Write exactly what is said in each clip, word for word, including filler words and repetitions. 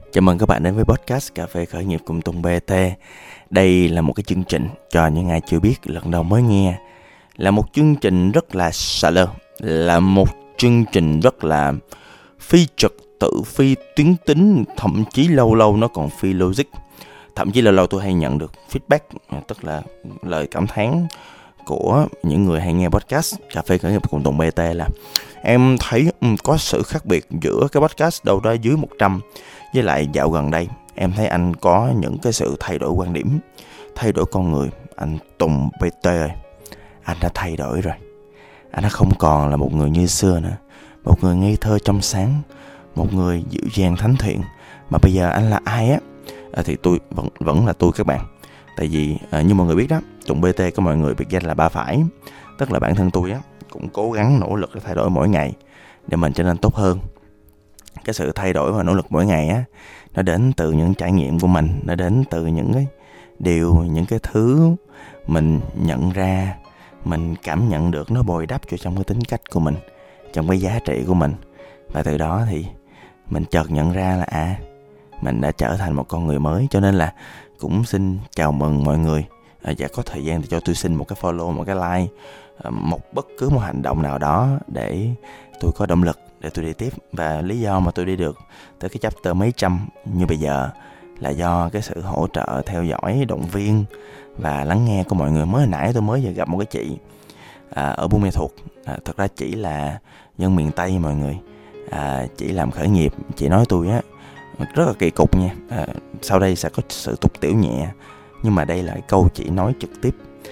Chào mừng các bạn đến với podcast Cà phê khởi nghiệp cùng Tùng bê tê. Đây là một cái chương trình cho những ai chưa biết, lần đầu mới nghe. Là một chương trình rất là xà lơ, là một chương trình rất là phi trật tự, phi tuyến tính, thậm chí lâu lâu nó còn phi logic. Thậm chí lâu lâu tôi hay nhận được feedback, tức là lời cảm thán của những người hay nghe podcast Cà phê khởi nghiệp cùng Tùng bê tê là em thấy um, có sự khác biệt giữa cái podcast đâu đó dưới một trăm với lại dạo gần đây em thấy anh có những cái sự thay đổi quan điểm, thay đổi con người. Anh Tùng bê tê ơi, anh đã thay đổi rồi. Anh đã không còn là một người như xưa nữa, một người ngây thơ trong sáng, một người dịu dàng thánh thiện. Mà bây giờ anh là ai á? À, thì tôi vẫn vẫn là tôi các bạn. Tại vì à, như mọi người biết đó, Tùng bê tê có mọi người biệt danh là ba phải. Tức là bản thân tôi á cũng cố gắng nỗ lực để thay đổi mỗi ngày để mình trở nên tốt hơn. Cái sự thay đổi và nỗ lực mỗi ngày á, nó đến từ những trải nghiệm của mình, nó đến từ những cái điều, những cái thứ mình nhận ra, mình cảm nhận được nó bồi đắp cho trong cái tính cách của mình, trong cái giá trị của mình. Và từ đó thì mình chợt nhận ra là à, mình đã trở thành một con người mới. Cho nên là cũng xin chào mừng mọi người. À, và có thời gian thì cho tôi xin một cái follow, một cái like, một bất cứ một hành động nào đó để tôi có động lực để tôi đi tiếp. Và lý do mà tôi đi được tới cái chapter mấy trăm như bây giờ là do cái sự hỗ trợ, theo dõi, động viên và lắng nghe của mọi người. Mới hồi nãy tôi mới vừa gặp một cái chị à, ở Buôn Mê Thuột. À, thật ra chỉ là dân miền Tây mọi người. À, chỉ làm khởi nghiệp. Chị nói tôi á rất là kỳ cục nha. À, sau đây sẽ có sự tục tiểu nhẹ, nhưng mà đây là cái câu chị nói trực tiếp.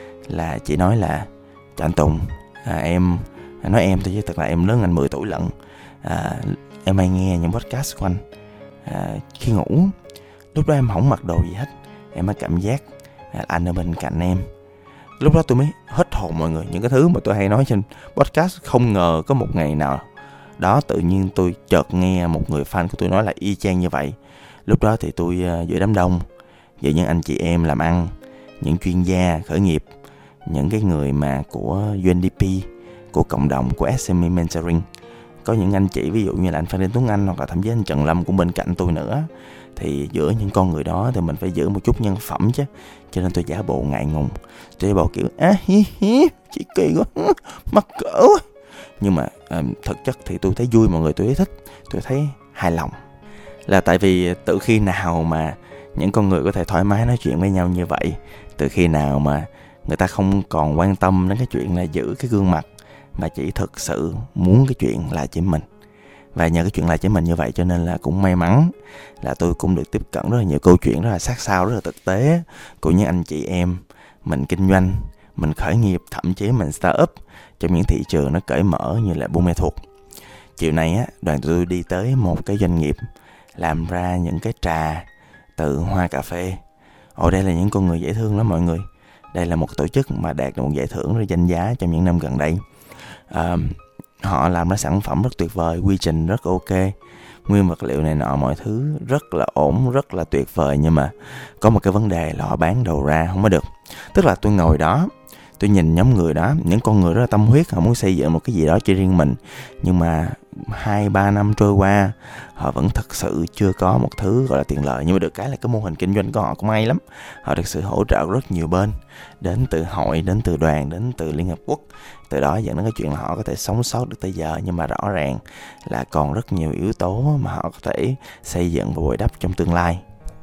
Là chị nói là chào anh Tùng, à, em nói em thôi chứ thật là em lớn anh mười tuổi lận. À, em hay nghe những podcast của anh à, khi ngủ. Lúc đó em không mặc đồ gì hết, em mới cảm giác à, anh ở bên cạnh em. Lúc đó tôi mới hết hồn mọi người. Những cái thứ mà tôi hay nói trên podcast, không ngờ có một ngày nào đó tự nhiên tôi chợt nghe một người fan của tôi nói là y chang như vậy. Lúc đó thì tôi uh, giữa đám đông, giữa những anh chị em làm ăn, những chuyên gia khởi nghiệp, những cái người mà của u en đê pê, của cộng đồng, của ét em e Mentoring. Có những anh chị ví dụ như là anh Phan Đình Tuấn Anh, hoặc là thậm chí anh Trần Lâm cũng bên cạnh tôi nữa. Thì giữa những con người đó thì mình phải giữ một chút nhân phẩm chứ. Cho nên tôi giả bộ ngại ngùng, tôi giả bộ kiểu á hí hí, chị kỳ quá, mắc cỡ quá. Nhưng mà à, thực chất thì tôi thấy vui mọi người, tôi thấy thích, tôi thấy hài lòng. Là tại vì từ khi nào mà những con người có thể thoải mái nói chuyện với nhau như vậy, từ khi nào mà người ta không còn quan tâm đến cái chuyện là giữ cái gương mặt, mà chỉ thực sự muốn cái chuyện là chính mình. Và nhờ cái chuyện là chính mình như vậy cho nên là cũng may mắn là tôi cũng được tiếp cận rất là nhiều câu chuyện rất là sát sao, rất là thực tế của những anh chị em mình kinh doanh, mình khởi nghiệp, thậm chí mình start up trong những thị trường nó cởi mở như là Buôn Mê Thuột. Chiều nay á, đoàn tụi tôi đi tới một cái doanh nghiệp làm ra những cái trà từ hoa cà phê. Ồ, đây là những con người dễ thương lắm mọi người. Đây là một tổ chức mà đạt được một giải thưởng rất danh giá trong những năm gần đây. À, họ làm ra sản phẩm rất tuyệt vời, quy trình rất ok, nguyên vật liệu này nọ mọi thứ rất là ổn, rất là tuyệt vời. Nhưng mà có một cái vấn đề là họ bán đầu ra không có được. Tức là tôi ngồi đó, tôi nhìn nhóm người đó, những con người rất là tâm huyết, họ muốn xây dựng một cái gì đó cho riêng mình. Nhưng mà hai ba năm trôi qua, họ vẫn thật sự chưa có một thứ gọi là tiền lợi. Nhưng mà được cái là cái mô hình kinh doanh của họ cũng hay lắm. Họ được sự hỗ trợ rất nhiều bên, đến từ hội, đến từ đoàn, đến từ Liên Hợp Quốc. Từ đó dẫn đến cái chuyện là họ có thể sống sót được tới giờ. Nhưng mà rõ ràng là còn rất nhiều yếu tố mà họ có thể xây dựng và bồi đắp trong tương lai.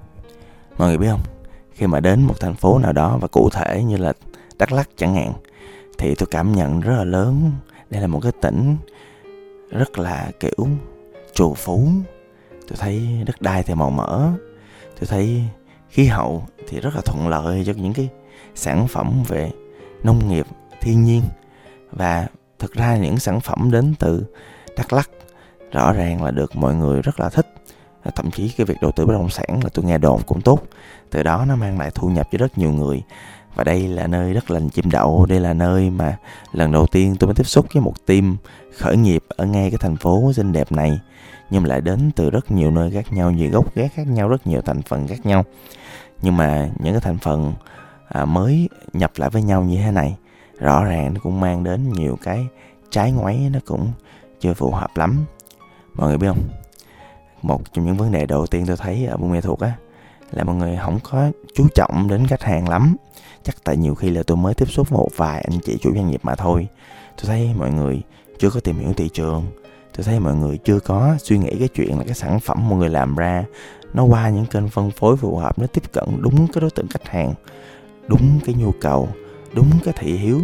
Mọi người biết không, khi mà đến một thành phố nào đó, và cụ thể như là Đắk Lắk chẳng hạn, thì tôi cảm nhận rất là lớn. Đây là một cái tỉnh rất là kiểu trù phú. Tôi thấy đất đai thì màu mỡ, tôi thấy khí hậu thì rất là thuận lợi cho những cái sản phẩm về nông nghiệp, thiên nhiên. Và thực ra những sản phẩm đến từ Đắk Lắk rõ ràng là được mọi người rất là thích. Thậm chí cái việc đầu tư bất động sản là tôi nghe đồn cũng tốt. Từ đó nó mang lại thu nhập cho rất nhiều người. Và đây là nơi đất lành chim đậu. Đây là nơi mà lần đầu tiên tôi mới tiếp xúc với một team khởi nghiệp ở ngay cái thành phố xinh đẹp này. Nhưng mà lại đến từ rất nhiều nơi khác nhau, nhiều gốc ghét khác nhau, rất nhiều thành phần khác nhau. Nhưng mà những cái thành phần à, mới nhập lại với nhau như thế này, rõ ràng nó cũng mang đến nhiều cái trái ngoáy, nó cũng chưa phù hợp lắm. Mọi người biết không, một trong những vấn đề đầu tiên tôi thấy ở Buôn Mê Thuột á là mọi người không có chú trọng đến khách hàng lắm. Chắc tại nhiều khi là tôi mới tiếp xúc một vài anh chị chủ doanh nghiệp mà thôi. Tôi thấy mọi người chưa có tìm hiểu thị trường. Tôi thấy mọi người chưa có suy nghĩ cái chuyện là cái sản phẩm mọi người làm ra nó qua những kênh phân phối phù hợp, nó tiếp cận đúng cái đối tượng khách hàng, đúng cái nhu cầu, đúng cái thị hiếu.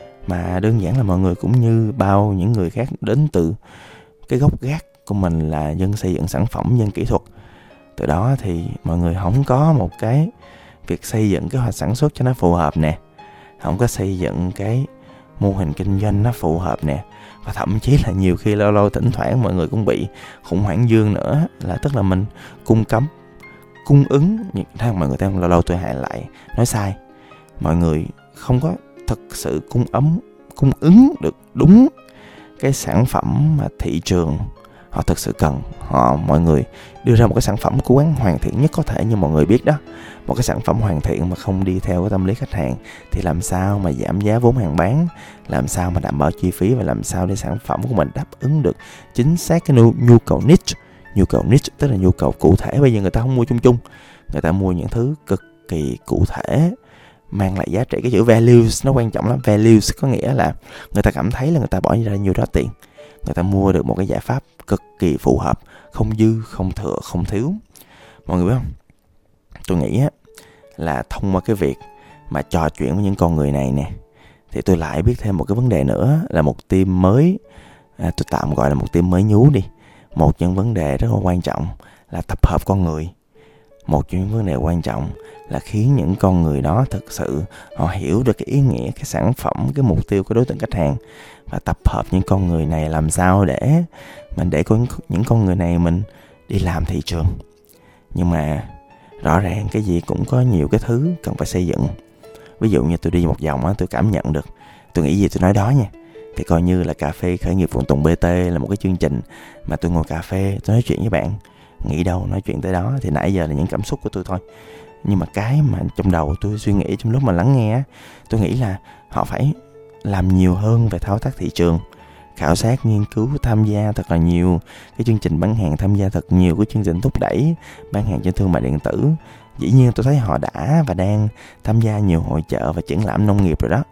Mà đơn giản là mọi người cũng như bao những người khác đến từ cái gốc gác của mình là dân xây dựng sản phẩm, dân kỹ thuật. Từ đó thì mọi người không có một cái việc xây dựng kế hoạch sản xuất cho nó phù hợp nè, không có xây dựng cái mô hình kinh doanh nó phù hợp nè. Và thậm chí là nhiều khi lâu lâu thỉnh thoảng mọi người cũng bị khủng hoảng dương nữa, là tức là mình cung cấp cung ứng, thấy mọi người thấy không, lâu lâu tôi hại lại nói sai, mọi người không có thực sự cung ấm cung ứng được đúng cái sản phẩm mà thị trường họ thực sự cần. Họ mọi người đưa ra một cái sản phẩm cố gắng hoàn thiện nhất có thể, như mọi người biết đó, một cái sản phẩm hoàn thiện mà không đi theo cái tâm lý khách hàng thì làm sao mà giảm giá vốn hàng bán, làm sao mà đảm bảo chi phí, và làm sao để sản phẩm của mình đáp ứng được chính xác cái nhu, nhu cầu niche. Nhu cầu niche tức là nhu cầu cụ thể. Bây giờ người ta không mua chung chung, người ta mua những thứ cực kỳ cụ thể, mang lại giá trị. Cái chữ values nó quan trọng lắm. Values có nghĩa là người ta cảm thấy là người ta bỏ ra nhiều đó tiền, người ta mua được một cái giải pháp cực kỳ phù hợp, không dư, không thừa, không thiếu. Mọi người biết không? Tôi nghĩ á, là thông qua cái việc mà trò chuyện với những con người này nè, thì tôi lại biết thêm một cái vấn đề nữa, là một team mới, à, tôi tạm gọi là một team mới nhú đi. Một trong những vấn đề rất là quan trọng là tập hợp con người. Một trong những vấn đề quan trọng là khiến những con người đó thực sự họ hiểu được cái ý nghĩa, cái sản phẩm, cái mục tiêu của đối tượng khách hàng, và tập hợp những con người này làm sao để mình để có những con người này mình đi làm thị trường. Nhưng mà rõ ràng cái gì cũng có nhiều cái thứ cần phải xây dựng. Ví dụ như tôi đi một vòng á, tôi cảm nhận được, tôi nghĩ gì tôi nói đó nha, thì coi như là cà phê khởi nghiệp Phụ Tùng bê tê là một cái chương trình mà tôi ngồi cà phê, tôi nói chuyện với bạn, nghĩ đâu nói chuyện tới đó. Thì nãy giờ là những cảm xúc của tôi thôi, nhưng mà cái mà trong đầu tôi suy nghĩ trong lúc mà lắng nghe, tôi nghĩ là họ phải làm nhiều hơn về thao tác thị trường, khảo sát, nghiên cứu, tham gia thật là nhiều cái chương trình bán hàng, tham gia thật nhiều cái chương trình thúc đẩy bán hàng trên thương mại điện tử. Dĩ nhiên tôi thấy họ đã và đang tham gia nhiều hội chợ và triển lãm nông nghiệp rồi đó.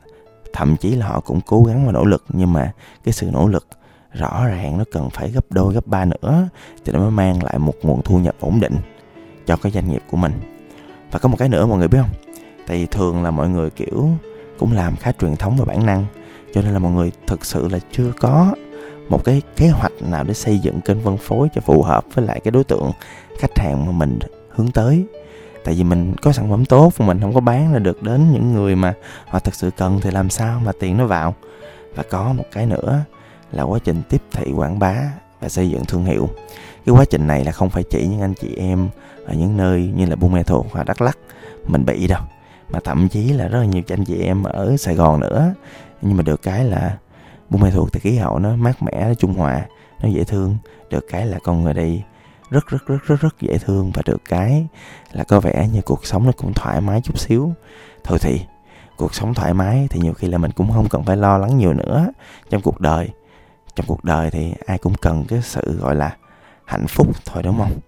Thậm chí là họ cũng cố gắng và nỗ lực, nhưng mà cái sự nỗ lực rõ ràng nó cần phải gấp đôi, gấp ba nữa thì nó mới mang lại một nguồn thu nhập ổn định cho cái doanh nghiệp của mình. Và có một cái nữa mọi người biết không? Tại vì thường là mọi người kiểu cũng làm khá truyền thống và bản năng, cho nên là mọi người thực sự là chưa có một cái kế hoạch nào để xây dựng kênh phân phối cho phù hợp với lại cái đối tượng khách hàng mà mình hướng tới. Tại vì mình có sản phẩm tốt mà mình không có bán ra được đến những người mà họ thực sự cần thì làm sao mà tiền nó vào. Và có một cái nữa là quá trình tiếp thị quảng bá và xây dựng thương hiệu. Cái quá trình này là không phải chỉ những anh chị em ở những nơi như là Buôn Mê Thuột hoặc Đắk Lắk mình bị đâu, mà thậm chí là rất là nhiều anh chị em ở Sài Gòn nữa. Nhưng mà được cái là Buôn Mê Thuột thì khí hậu nó mát mẻ, nó trung hòa, nó dễ thương. Được cái là con người đây rất rất rất rất rất dễ thương, và được cái là có vẻ như cuộc sống nó cũng thoải mái chút xíu. Thôi thì cuộc sống thoải mái thì nhiều khi là mình cũng không cần phải lo lắng nhiều nữa trong cuộc đời. Trong cuộc đời thì ai cũng cần cái sự gọi là hạnh phúc thôi, đúng không?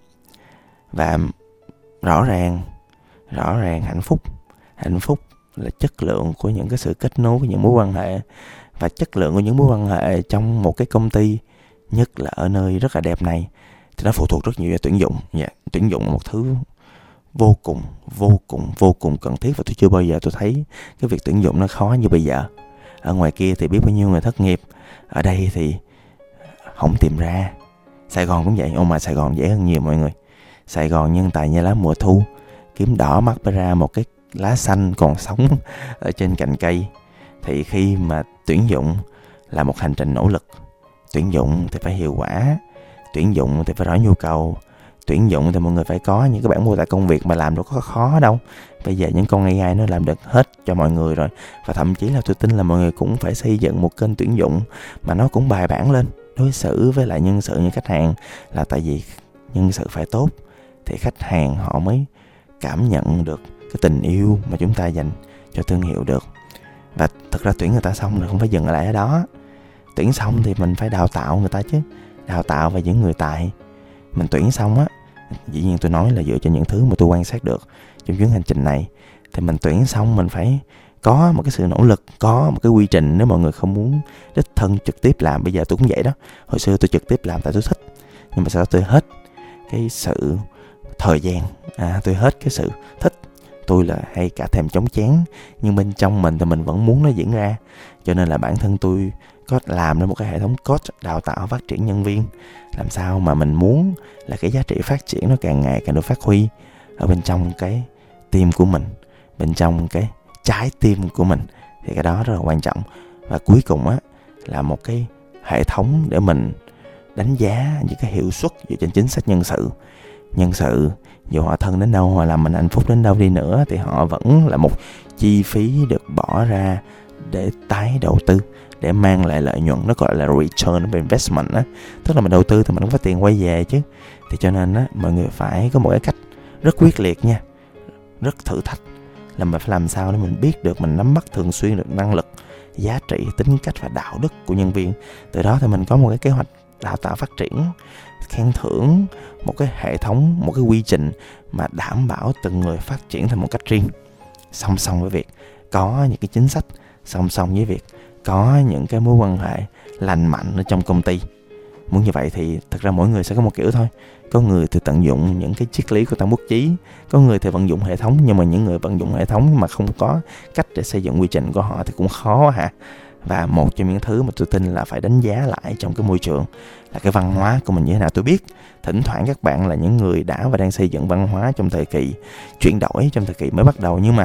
Và rõ ràng rõ ràng hạnh phúc hạnh phúc là chất lượng của những cái sự kết nối với những mối quan hệ, và chất lượng của những mối quan hệ trong một cái công ty, nhất là ở nơi rất là đẹp này, thì nó phụ thuộc rất nhiều vào tuyển dụng. Yeah, tuyển dụng là một thứ vô cùng vô cùng vô cùng cần thiết, và tôi chưa bao giờ tôi thấy cái việc tuyển dụng nó khó như bây giờ. Ở ngoài kia thì biết bao nhiêu người thất nghiệp, ở đây thì không tìm ra. Sài Gòn cũng vậy, ô mà Sài Gòn dễ hơn nhiều mọi người. Sài Gòn nhân tài như lá mùa thu, kiếm đỏ mắt phải ra một cái lá xanh còn sống ở trên cành cây. Thì khi mà tuyển dụng là một hành trình nỗ lực, tuyển dụng thì phải hiệu quả, tuyển dụng thì phải rõ nhu cầu, tuyển dụng thì mọi người phải có những cái bản mô tả công việc mà làm đâu có khó đâu. Bây giờ những con a i nó làm được hết cho mọi người rồi. Và thậm chí là tôi tin là mọi người cũng phải xây dựng một kênh tuyển dụng mà nó cũng bài bản lên, đối xử với lại nhân sự như khách hàng. Là tại vì nhân sự phải tốt thì khách hàng họ mới cảm nhận được cái tình yêu mà chúng ta dành cho thương hiệu được. Và thật ra tuyển người ta xong rồi không phải dừng lại ở đó. Tuyển xong thì mình phải đào tạo người ta chứ. Đào tạo về những người tài, mình tuyển xong á, dĩ nhiên tôi nói là dựa trên những thứ mà tôi quan sát được trong chuyến hành trình này, thì mình tuyển xong mình phải có một cái sự nỗ lực, có một cái quy trình. Nếu mọi người không muốn đích thân trực tiếp làm, bây giờ tôi cũng vậy đó. Hồi xưa tôi trực tiếp làm tại tôi thích, nhưng mà sau đó tôi hết cái sự thời gian, à, tôi hết cái sự thích. Tôi là hay cả thèm chóng chán, nhưng bên trong mình thì mình vẫn muốn nó diễn ra. Cho nên là bản thân tôi có làm ra một cái hệ thống coach đào tạo phát triển nhân viên, làm sao mà mình muốn là cái giá trị phát triển nó càng ngày càng được phát huy ở bên trong cái team của mình, bên trong cái trái tim của mình. Thì cái đó rất là quan trọng. Và cuối cùng á là một cái hệ thống để mình đánh giá những cái hiệu suất dựa trên chính sách nhân sự. Nhân sự dù họ thân đến đâu, họ làm mình hạnh phúc đến đâu đi nữa, thì họ vẫn là một chi phí được bỏ ra để tái đầu tư, để mang lại lợi nhuận. Nó gọi là return of investment á, tức là mình đầu tư thì mình cũng có tiền quay về chứ. Thì cho nên á, mọi người phải có một cái cách rất quyết liệt nha, rất thử thách, là mình phải làm sao để mình biết được, mình nắm bắt thường xuyên được năng lực, giá trị, tính cách và đạo đức của nhân viên. Từ đó thì mình có một cái kế hoạch đào tạo phát triển, khen thưởng, một cái hệ thống, một cái quy trình mà đảm bảo từng người phát triển thành một cách riêng. Song song với việc có những cái chính sách, song song với việc có những cái mối quan hệ lành mạnh ở trong công ty. Muốn như vậy thì thật ra mỗi người sẽ có một kiểu thôi. Có người thì tận dụng những cái triết lý của Tam Quốc Chí, có người thì vận dụng hệ thống. Nhưng mà những người vận dụng hệ thống mà không có cách để xây dựng quy trình của họ thì cũng khó hả. Và một trong những thứ mà tôi tin là phải đánh giá lại trong cái môi trường là cái văn hóa của mình như thế nào. Tôi biết thỉnh thoảng các bạn là những người đã và đang xây dựng văn hóa trong thời kỳ chuyển đổi, trong thời kỳ mới bắt đầu. Nhưng mà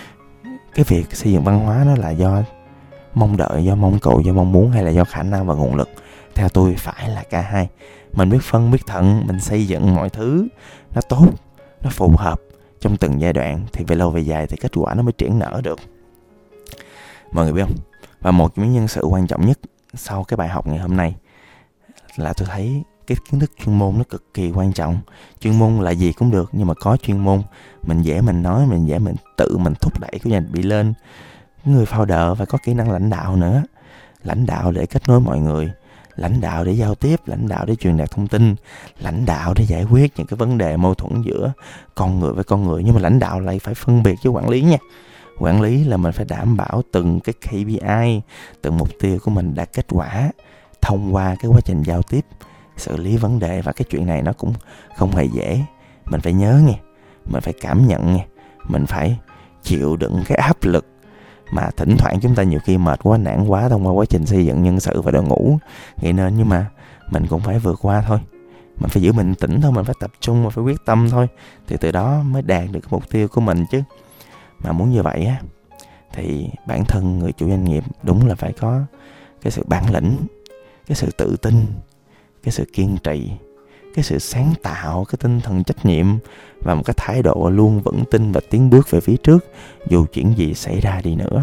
cái việc xây dựng văn hóa nó là do mong đợi, do mong cầu, do mong muốn, hay là do khả năng và nguồn lực? Theo tôi phải là cả hai. Mình biết phân biết thận, mình xây dựng mọi thứ nó tốt, nó phù hợp trong từng giai đoạn, thì về lâu về dài thì kết quả nó mới triển nở được. Mọi người biết không? Và một trong những nhân sự quan trọng nhất sau cái bài học ngày hôm nay là tôi thấy cái kiến thức chuyên môn nó cực kỳ quan trọng. Chuyên môn là gì cũng được, nhưng mà có chuyên môn mình dễ mình nói, mình dễ mình tự mình thúc đẩy cái doanh bị lên. Người founder phải có kỹ năng lãnh đạo nữa. Lãnh đạo để kết nối mọi người, lãnh đạo để giao tiếp, lãnh đạo để truyền đạt thông tin, lãnh đạo để giải quyết những cái vấn đề mâu thuẫn giữa con người với con người. Nhưng mà lãnh đạo lại phải phân biệt với quản lý nha. Quản lý là mình phải đảm bảo từng cái ca pê i, từng mục tiêu của mình đạt kết quả thông qua cái quá trình giao tiếp, xử lý vấn đề. Và cái chuyện này nó cũng không hề dễ. Mình phải nhớ nghe, mình phải cảm nhận nghe, mình phải chịu đựng cái áp lực mà thỉnh thoảng chúng ta nhiều khi mệt quá, nản quá thông qua quá trình xây dựng nhân sự và đội ngũ gây nên. Nhưng mà mình cũng phải vượt qua thôi. Mình phải giữ bình tĩnh thôi, mình phải tập trung, mình phải quyết tâm thôi. Thì từ đó mới đạt được cái mục tiêu của mình chứ. Mà muốn như vậy á, thì bản thân người chủ doanh nghiệp đúng là phải có cái sự bản lĩnh, cái sự tự tin, cái sự kiên trì, cái sự sáng tạo, cái tinh thần trách nhiệm và một cái thái độ luôn vững tin và tiến bước về phía trước dù chuyện gì xảy ra đi nữa.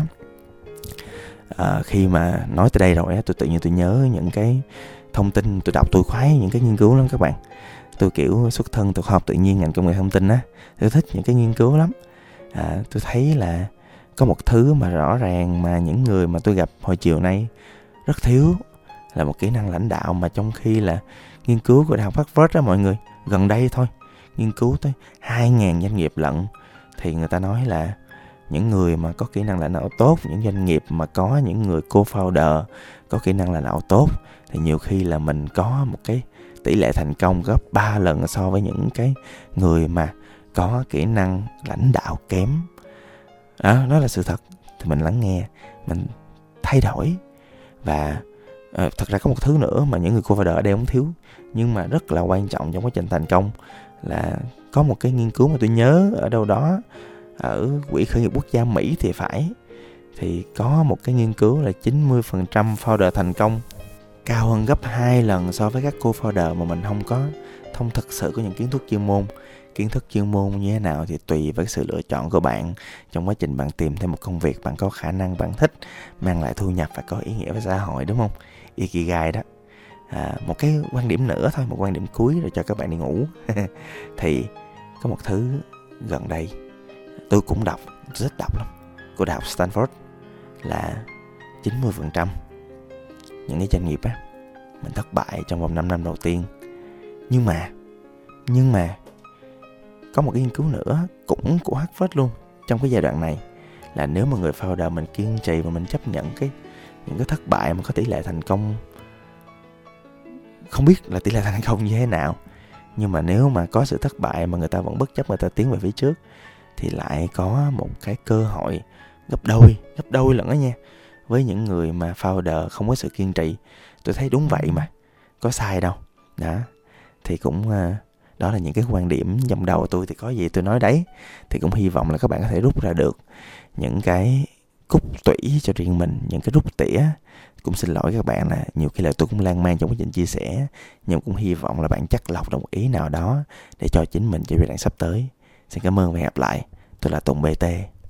À, khi mà nói tới đây rồi, tôi tự nhiên tôi nhớ những cái thông tin tôi đọc, tôi khoái những cái nghiên cứu lắm các bạn. Tôi kiểu xuất thân từ khoa học tự nhiên, ngành công nghệ thông tin á, tôi thích những cái nghiên cứu lắm. À, tôi thấy là có một thứ mà rõ ràng mà những người mà tôi gặp hồi chiều nay rất thiếu là một kỹ năng lãnh đạo. Mà trong khi là nghiên cứu của Đại học Harvard đó mọi người, gần đây thôi, nghiên cứu tới hai nghìn doanh nghiệp lận, thì người ta nói là những người mà có kỹ năng lãnh đạo tốt, những doanh nghiệp mà có những người co-founder có kỹ năng lãnh đạo tốt, thì nhiều khi là mình có một cái tỷ lệ thành công gấp ba lần so với những cái người mà có kỹ năng lãnh đạo kém. Đó, đó là sự thật. Thì mình lắng nghe, mình thay đổi. Và à, thật ra có một thứ nữa mà những người co-founder ở đây không thiếu, nhưng mà rất là quan trọng trong quá trình thành công, là có một cái nghiên cứu mà tôi nhớ ở đâu đó ở Quỹ khởi nghiệp quốc gia Mỹ thì phải, thì có một cái nghiên cứu là chín mươi phần trăm founder thành công, cao hơn gấp hai lần so với các co-founder mà mình không có thông thực sự có những kiến thức chuyên môn. Kiến thức chuyên môn như thế nào thì tùy với sự lựa chọn của bạn trong quá trình bạn tìm thêm một công việc bạn có khả năng, bạn thích, mang lại thu nhập và có ý nghĩa với xã hội, đúng không? Ikigai đó. À, một cái quan điểm nữa thôi, một quan điểm cuối rồi cho các bạn đi ngủ. Thì có một thứ gần đây tôi cũng đọc, tôi thích đọc lắm, của Đại học Stanford, là chín mươi phần trăm những cái doanh nghiệp á, mình thất bại trong vòng năm năm đầu tiên. Nhưng mà Nhưng mà có một cái nghiên cứu nữa cũng của Harvard luôn trong cái giai đoạn này, là nếu mà người founder mình kiên trì và mình chấp nhận cái những cái thất bại mà có tỷ lệ thành công, không biết là tỷ lệ thành công như thế nào, nhưng mà nếu mà có sự thất bại mà người ta vẫn bất chấp, người ta tiến về phía trước, thì lại có một cái cơ hội gấp đôi, gấp đôi lận đó nha. Với những người mà founder không có sự kiên trì, tôi thấy đúng vậy mà, có sai đâu. Đó, thì cũng đó là những cái quan điểm trong đầu tôi, thì có gì tôi nói đấy. Thì cũng hy vọng là các bạn có thể rút ra được những cái cúc tủy cho riêng mình, những cái rút tỉa. Cũng xin lỗi các bạn là nhiều khi là tôi cũng lan man trong quá trình chia sẻ, nhưng cũng hy vọng là bạn chắc lọc được một ý nào đó để cho chính mình trong giai đoạn sắp tới. Xin cảm ơn và hẹn gặp lại. Tôi là Tùng bê tê.